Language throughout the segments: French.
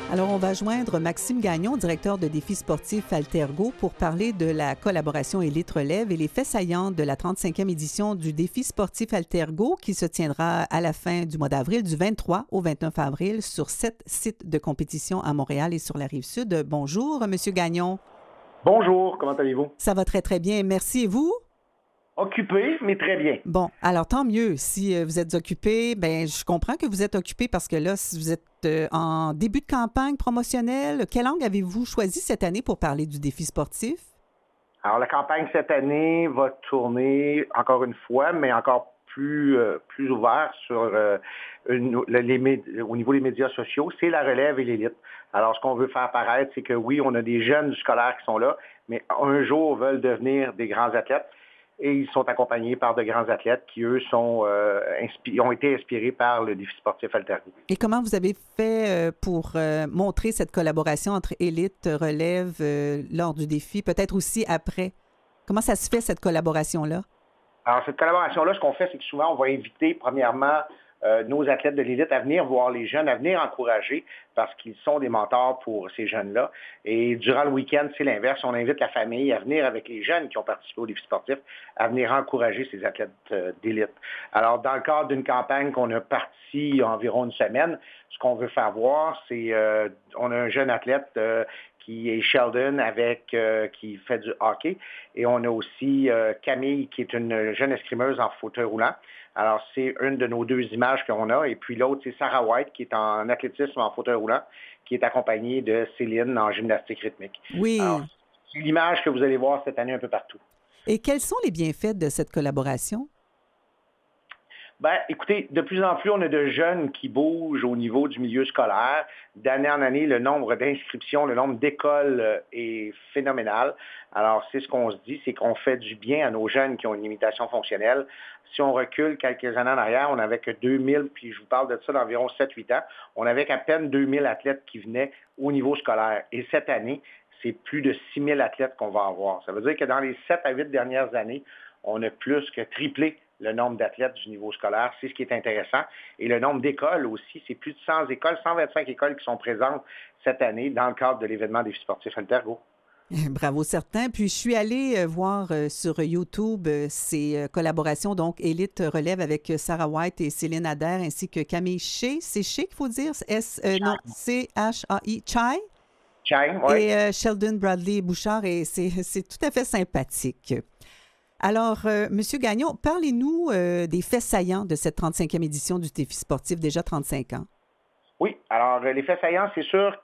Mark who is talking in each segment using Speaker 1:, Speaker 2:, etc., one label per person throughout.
Speaker 1: Alors, on va joindre Maxime Gagnon, directeur de défis sportifs Altergo, pour parler de la collaboration Élite Relève et les faits saillants de la 35e édition du défi sportif Altergo qui se tiendra à la fin du mois d'avril, du 23 au 29 avril, sur 7 sites de compétition à Montréal et sur la Rive-Sud. Bonjour, Monsieur Gagnon.
Speaker 2: Bonjour, comment allez-vous?
Speaker 1: Ça va très, très bien. Merci. Et vous?
Speaker 2: Occupé, mais très bien.
Speaker 1: Bon, alors tant mieux. Si vous êtes occupé, bien, je comprends que vous êtes occupé parce que là, si vous êtes en début de campagne promotionnelle, quelle langue avez-vous choisi cette année pour parler du défi sportif?
Speaker 2: Alors, la campagne cette année va tourner encore une fois, mais encore plus ouvert sur au niveau des médias sociaux, c'est la relève et l'élite. Alors, ce qu'on veut faire paraître, c'est que oui, on a des jeunes du scolaire qui sont là, mais un jour veulent devenir des grands athlètes. Et ils sont accompagnés par de grands athlètes qui, eux, ont été inspirés par le défi sportif Altergo.
Speaker 1: Et comment vous avez fait pour montrer cette collaboration entre élite, relève lors du défi, peut-être aussi après? Comment ça se fait, cette collaboration-là?
Speaker 2: Alors, cette collaboration-là, ce qu'on fait, c'est que souvent, on va inviter, premièrement, nos athlètes de l'élite à venir voir les jeunes, à venir encourager, parce qu'ils sont des mentors pour ces jeunes-là. Et durant le week-end, c'est l'inverse. On invite la famille à venir avec les jeunes qui ont participé au défi sportif, à venir encourager ces athlètes d'élite. Alors, dans le cadre d'une campagne qu'on a partie il y a environ une semaine, ce qu'on veut faire voir, c'est on a un jeune athlète qui est Sheldon qui fait du hockey. Et on a aussi Camille, qui est une jeune escrimeuse en fauteuil roulant. Alors, c'est une de nos deux images qu'on a. Et puis l'autre, c'est Sarah White, qui est en athlétisme en fauteuil roulant, qui est accompagnée de Céline en gymnastique rythmique.
Speaker 1: Oui.
Speaker 2: Alors, c'est l'image que vous allez voir cette année un peu partout.
Speaker 1: Et quels sont les bienfaits de cette collaboration?
Speaker 2: Ben, écoutez, de plus en plus, on a de jeunes qui bougent au niveau du milieu scolaire. D'année en année, le nombre d'inscriptions, le nombre d'écoles est phénoménal. Alors, c'est ce qu'on se dit, c'est qu'on fait du bien à nos jeunes qui ont une limitation fonctionnelle. Si on recule quelques années en arrière, on n'avait que 2000, puis je vous parle de ça d'environ 7-8 ans, on n'avait qu'à peine 2000 athlètes qui venaient au niveau scolaire. Et cette année, c'est plus de 6000 athlètes qu'on va avoir. Ça veut dire que dans les 7 à 8 dernières années, on a plus que triplé le nombre d'athlètes du niveau scolaire. C'est ce qui est intéressant. Et le nombre d'écoles aussi, c'est plus de 100 écoles, 125 écoles qui sont présentes cette année dans le cadre de l'événement des sportifs Altergo.
Speaker 1: Bravo, certain. Puis, je suis allée voir sur YouTube ces collaborations, donc Élite Relève avec Sarah White et Céline Adair, ainsi que Camille Shea. C'est Shea qu'il faut dire? Non, C-H-A-I, Chai.
Speaker 2: Chai, oui.
Speaker 1: Et Sheldon Bradley Bouchard, et c'est tout à fait sympathique. Alors, Monsieur Gagnon, parlez-nous des faits saillants de cette 35e édition du défi sportif, déjà 35 ans.
Speaker 2: Oui, alors les faits saillants, c'est sûr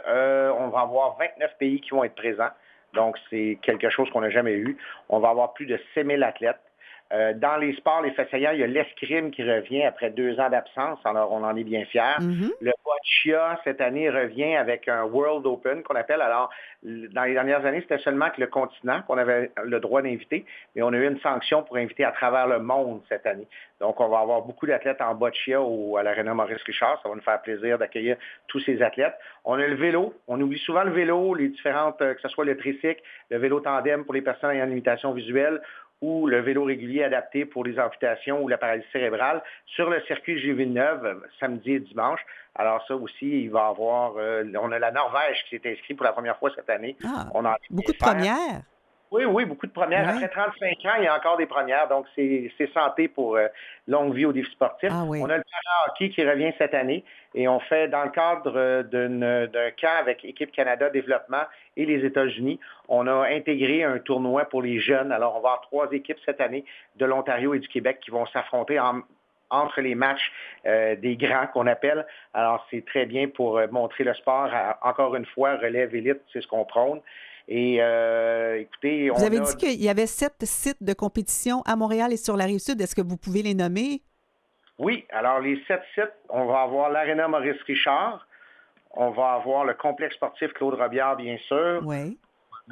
Speaker 2: qu'on va avoir 29 pays qui vont être présents. Donc, c'est quelque chose qu'on n'a jamais eu. On va avoir plus de 6000 athlètes. Dans les sports, les faits saillants, il y a l'escrime qui revient après 2 ans d'absence. Alors, on en est bien fiers.
Speaker 1: Mm-hmm.
Speaker 2: Le boccia, cette année, revient avec un World Open qu'on appelle. Alors, dans les dernières années, c'était seulement que le continent qu'on avait le droit d'inviter, mais on a eu une sanction pour inviter à travers le monde cette année. Donc, on va avoir beaucoup d'athlètes en boccia à l'Arena Maurice-Richard. Ça va nous faire plaisir d'accueillir tous ces athlètes. On a le vélo. On oublie souvent le vélo, les différentes, que ce soit le tricycle, le vélo tandem pour les personnes ayant une limitation visuelle, ou le vélo régulier adapté pour les amputations ou la paralysie cérébrale sur le circuit G-Villeneuve, samedi et dimanche. Alors ça aussi, il va y avoir... on a la Norvège qui s'est inscrite pour la première fois cette année.
Speaker 1: Ah,
Speaker 2: On a
Speaker 1: beaucoup de premières.
Speaker 2: Oui, beaucoup de premières.
Speaker 1: Ouais.
Speaker 2: Après 35 ans, il y a encore des premières. Donc, c'est santé pour longue vie au défi sportif.
Speaker 1: Ah oui.
Speaker 2: On a le para-hockey qui revient cette année et on fait dans le cadre d'un camp avec Équipe Canada Développement et les États-Unis, on a intégré un tournoi pour les jeunes. Alors, on va avoir 3 équipes cette année de l'Ontario et du Québec qui vont s'affronter entre les matchs des grands qu'on appelle. Alors, c'est très bien pour montrer le sport. Encore une fois, relève élite, c'est ce qu'on prône. Et écoutez,
Speaker 1: vous avez dit qu'il y avait 7 sites de compétition à Montréal et sur la Rive-Sud. Est-ce que vous pouvez les nommer?
Speaker 2: Oui. Alors, les 7 sites, on va avoir l'Arena Maurice-Richard. On va avoir le complexe sportif Claude Robillard, bien sûr.
Speaker 1: Oui.
Speaker 2: On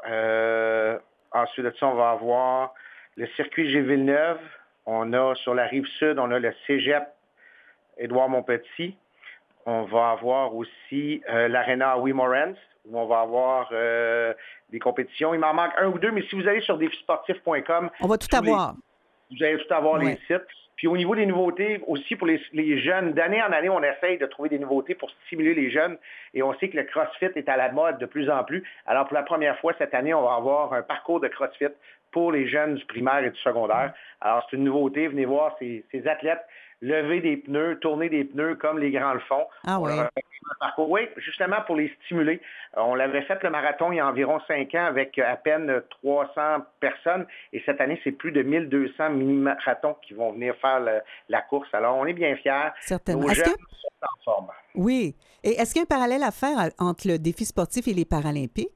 Speaker 2: a, ensuite de ça, on va avoir le circuit G-Villeneuve. On a, sur la Rive-Sud, on a le cégep Édouard-Montpetit. On va avoir aussi l'Arena Wimmorens, où on va avoir des compétitions. Il m'en manque un ou deux, mais si vous allez sur défisportif.com,
Speaker 1: on va tout avoir.
Speaker 2: Vous allez tout avoir,
Speaker 1: ouais.
Speaker 2: les sites. Puis au niveau des nouveautés, aussi pour les jeunes, d'année en année, on essaye de trouver des nouveautés pour stimuler les jeunes. Et on sait que le CrossFit est à la mode de plus en plus. Alors pour la première fois cette année, on va avoir un parcours de CrossFit pour les jeunes du primaire et du secondaire. Alors c'est une nouveauté. Venez voir ces athlètes lever des pneus, tourner des pneus comme les grands le font.
Speaker 1: Ah oui.
Speaker 2: Parcours. Oui, justement pour les stimuler. On l'avait fait le marathon il y a environ 5 ans avec à peine 300 personnes et cette année, c'est plus de 1200 mini-marathons qui vont venir faire la course. Alors, on est bien fiers.
Speaker 1: Certainement.
Speaker 2: Nos jeunes sont en forme.
Speaker 1: Oui. Et est-ce qu'il y a un parallèle à faire entre le défi sportif et les Paralympiques?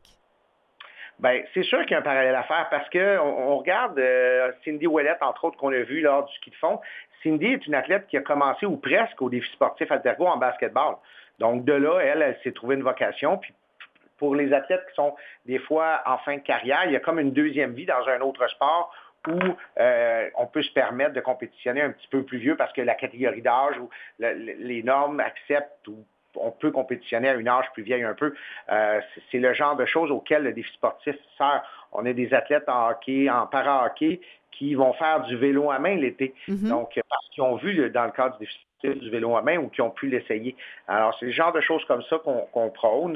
Speaker 2: Bien, c'est sûr qu'il y a un parallèle à faire parce qu'on regarde Cindy Ouellette, entre autres, qu'on a vu lors du ski de fond. Cindy est une athlète qui a commencé ou presque au défi sportif Altergo en basketball. Donc, de là, elle s'est trouvée une vocation. Puis, pour les athlètes qui sont des fois en fin de carrière, il y a comme une deuxième vie dans un autre sport où on peut se permettre de compétitionner un petit peu plus vieux parce que la catégorie d'âge ou les normes acceptent ou on peut compétitionner à une âge plus vieille un peu. C'est le genre de choses auxquelles le défi sportif sert. On a des athlètes en hockey, en para-hockey, qui vont faire du vélo à main l'été.
Speaker 1: Mm-hmm.
Speaker 2: Donc, parce qu'ils ont vu dans le cadre du défi sportif du vélo à main ou qui ont pu l'essayer. Alors, c'est le genre de choses comme ça qu'on prône.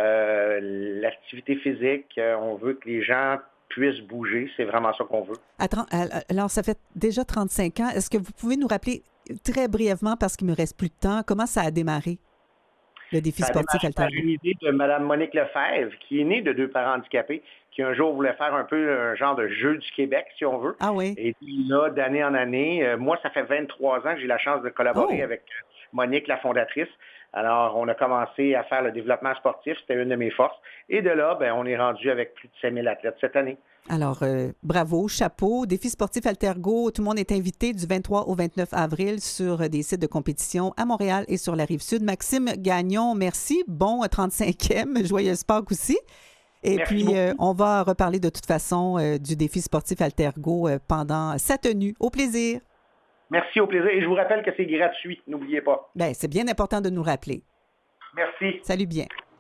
Speaker 2: L'activité physique, on veut que les gens puissent bouger. C'est vraiment ça qu'on veut.
Speaker 1: Alors, ça fait déjà 35 ans. Est-ce que vous pouvez nous rappeler très brièvement, parce qu'il me reste plus de temps, comment ça a démarré? Le défi sportif Altergo.
Speaker 2: C'est une idée de Mme Monique Lefebvre, qui est née de 2 parents handicapés, qui un jour voulait faire un peu un genre de jeu du Québec, si on veut.
Speaker 1: Ah oui.
Speaker 2: Et puis là, d'année en année, moi, ça fait 23 ans que j'ai la chance de collaborer avec Monique, la fondatrice. Alors, on a commencé à faire le développement sportif, c'était une de mes forces. Et de là, on est rendu avec plus de 5000 athlètes cette année.
Speaker 1: Alors, bravo, chapeau. Défi sportif Altergo, tout le monde est invité du 23 au 29 avril sur des sites de compétition à Montréal et sur la Rive-Sud. Maxime Gagnon, merci. Bon 35e, joyeuse Pâques aussi. Et
Speaker 2: merci
Speaker 1: puis, on va reparler de toute façon du défi sportif Altergo pendant sa tenue. Au plaisir.
Speaker 2: Merci, au plaisir. Et je vous rappelle que c'est gratuit, n'oubliez pas.
Speaker 1: Bien, c'est bien important de nous rappeler.
Speaker 2: Merci.
Speaker 1: Salut bien.